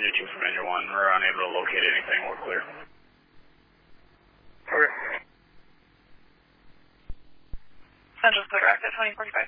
Ranger 2 from Ranger 1. We're unable to locate anything. We're clear. Okay. Central's clear back at 2045.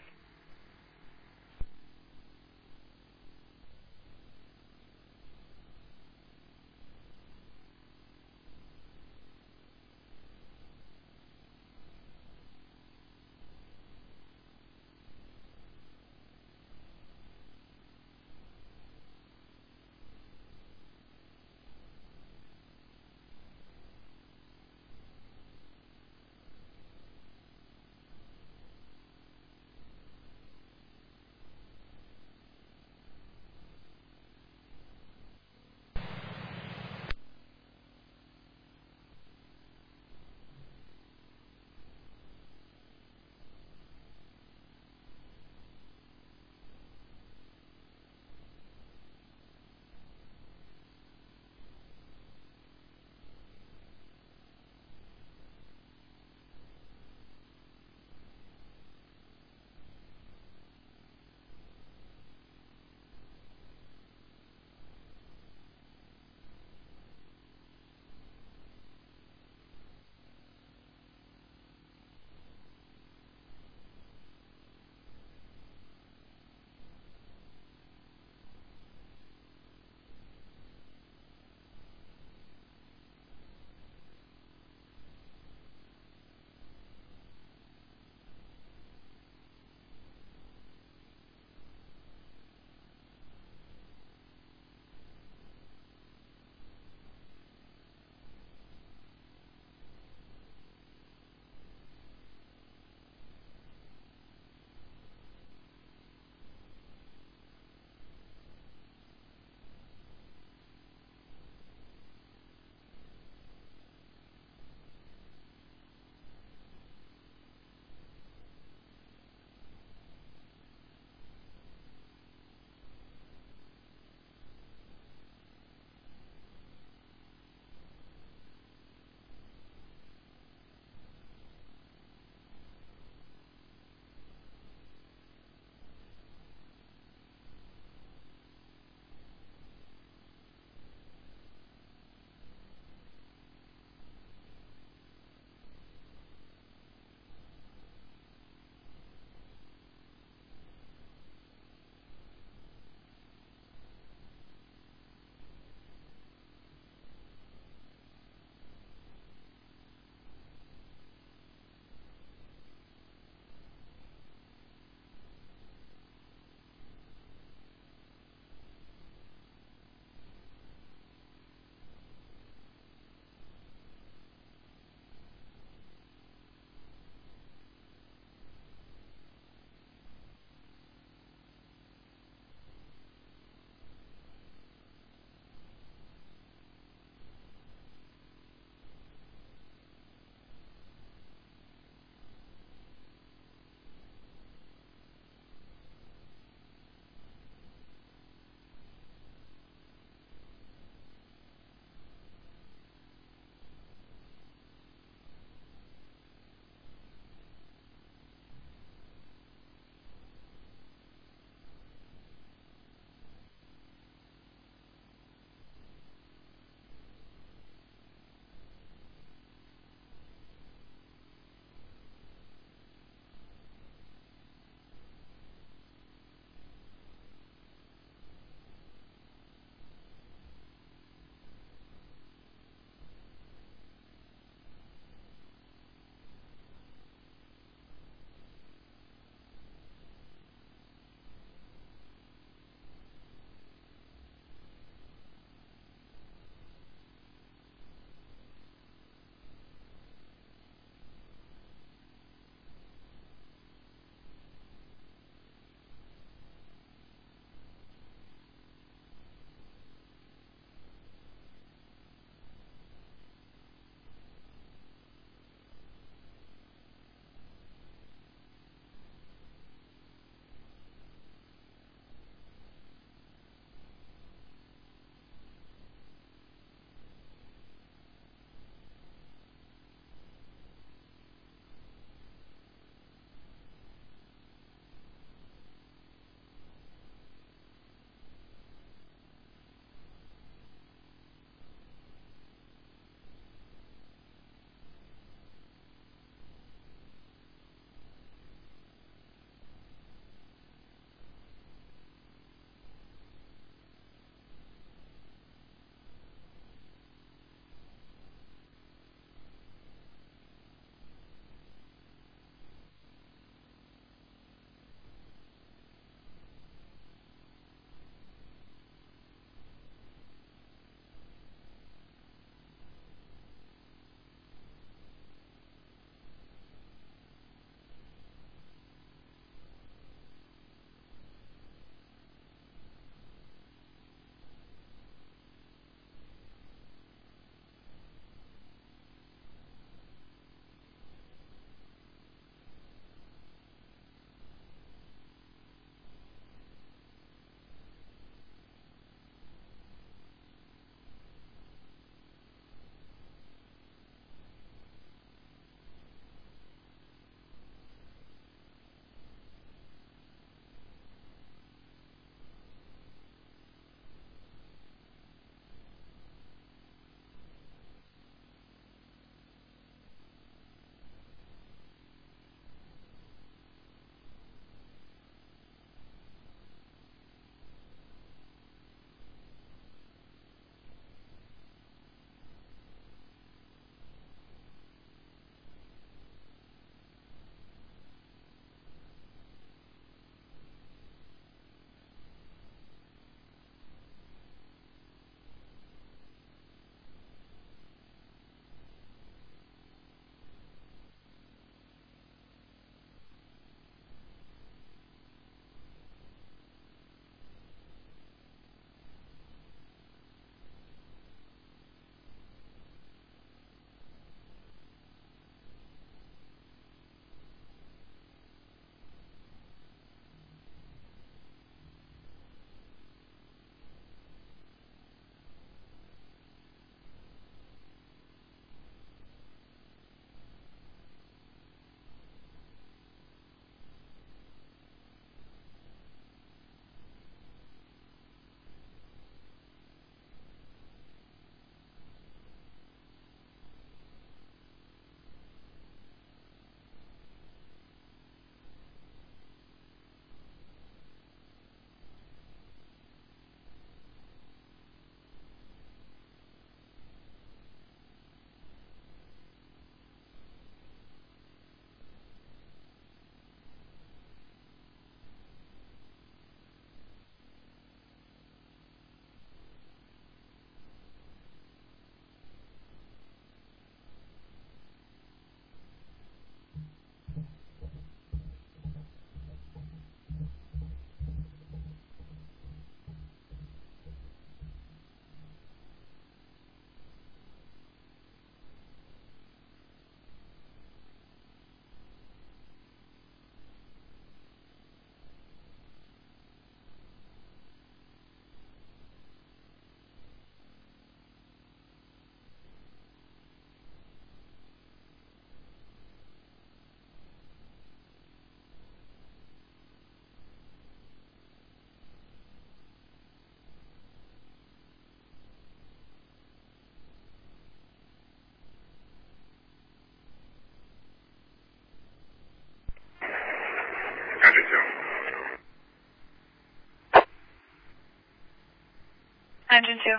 Engine 2.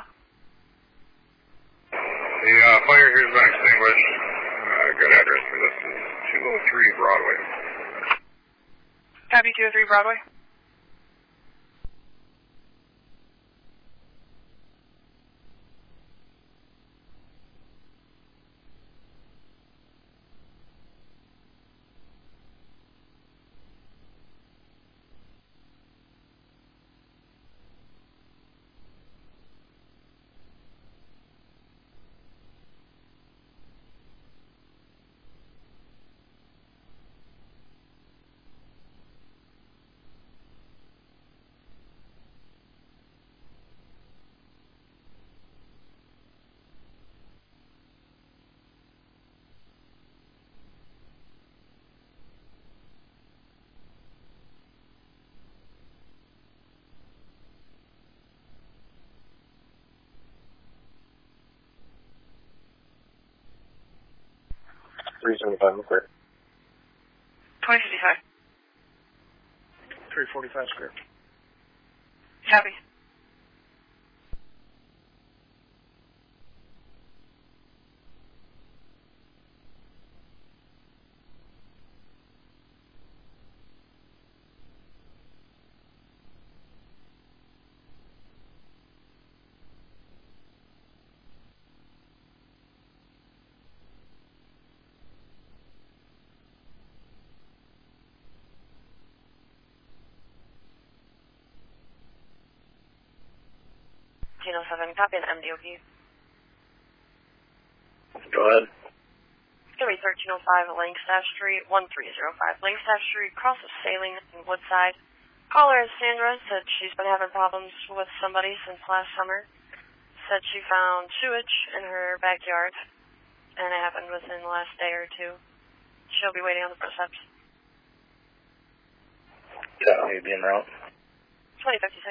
The fire here has been extinguished. Good address for this is 203 Broadway. Copy 203 Broadway. Square. 2055. 345 square. Copy. Gino 7, copy an MDOP. Go ahead. It's going to be 1305 Langstaff Street, 1305 Langstaff Street, cross of Sailing in Woodside. Caller is Sandra, said she's been having problems with somebody since last summer. Said she found sewage in her backyard, and it happened within the last day or two. She'll be waiting on the front steps. Yeah, you'd be en route. 2056.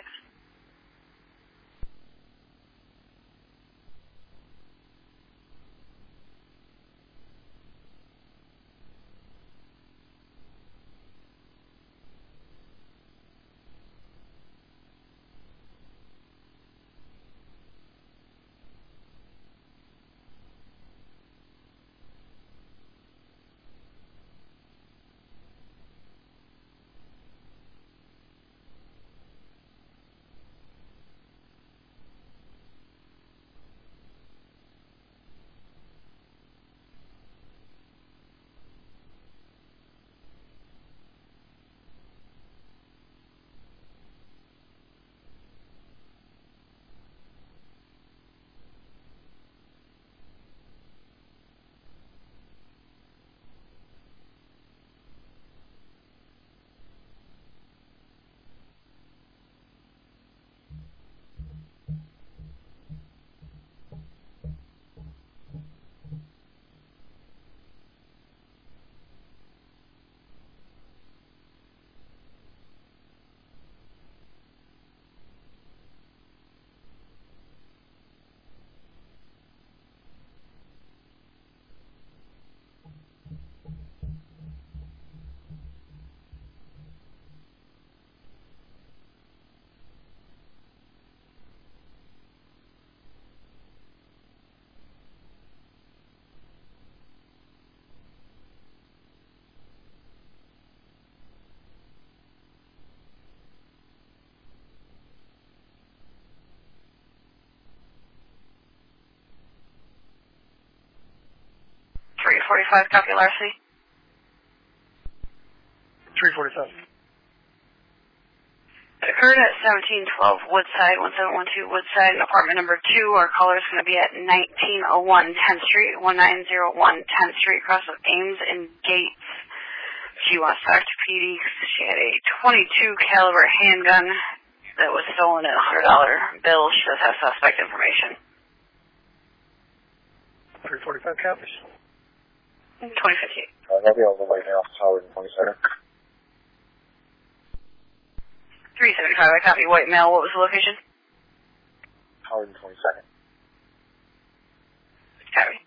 .45, copy Larcy. 345. It occurred at 1712 Woodside, 1712 Woodside, apartment number 2. Our caller is going to be at 1901 10th Street, 1901 10th Street, across of Ames and Gates. She wants to talk to PD because she had a .22 caliber handgun that was stolen in a $100 bill. She does have suspect information. 345 copies. 2058. I'll be on the way now. Howard and 22nd. 375, I copy white male. What was the location? Howard and 22nd. Copy.